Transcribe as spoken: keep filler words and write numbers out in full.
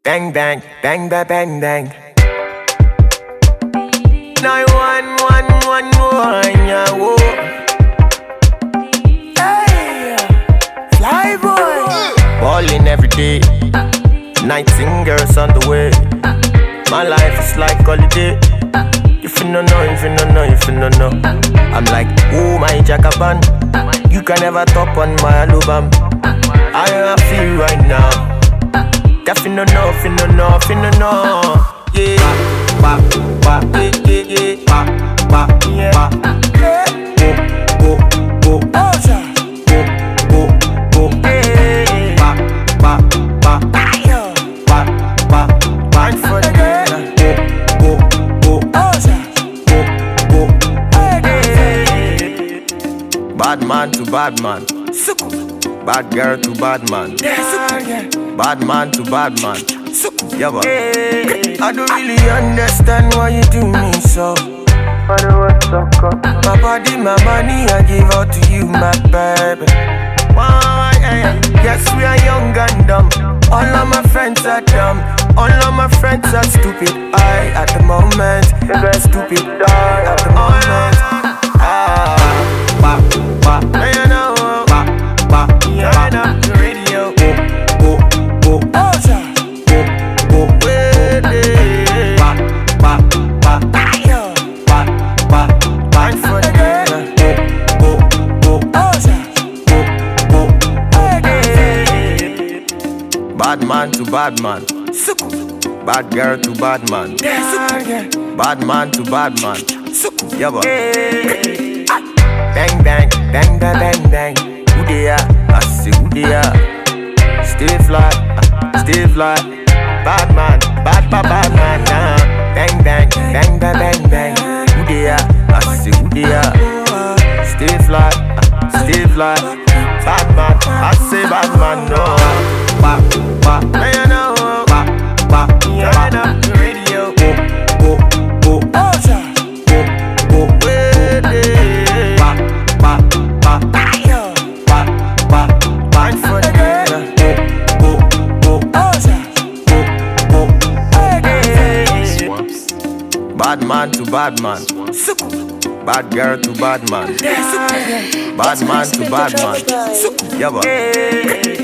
Bang bang, bang bang bang bang. Nine one one one one, yeah, whoa. Hey, fly boy. Ballin' every day, nightingales on the way. My life is like holiday. If you don't know, if you don't know, if you don't know, I'm like, oh my jackaban. You can never top on my album. I feel right now. If you don't know, if you don't know, if you don't know, yeah. Ba ba ba, yeah yeah yeah. Ba ba yeah. Go go go, go go go, yeah. Ba ba ba, ba ba ba. For the girl. Go go go, go go, yeah. Bad man to bad man. Bad girl to bad man. Bad man to bad man. Yeah, but I don't really understand why you do me so. My body, my money, I give out to you, my baby. Yes, we are young and dumb. All of my friends are dumb. All of my friends are stupid. I, at the moment, stupid. I, at the moment. Ah, ba, ba, you know, ba, ba, yeah, ba, the radio. Go, go, go, oh, go, go, baby. Ba, ba, ba, ba, ba, ba, for the girl. Go, go, go, oh, go, go, go. Bad man to bad man. Bad girl to bad man. Bad man to bad man. Yeah, but bang bang, bang bang bang bang. Who they are? I say who they are. Stay fly, stay fly. Bad man, bad bad bad man. Nah. Bang bang, bang bang bang bang. Who they are? I say who they are. Stay fly, stay fly. Bad man, I say bad man. No. Ba ba, you know. Ba ba, turn up the radio. Go go go, oh, go go, baby. Ba ba ba, ba ba ba, for the girl. Go go go, oh, go go, go. Bad man to bad man. Bad girl to bad man. Bad man to bad man. Yeah, but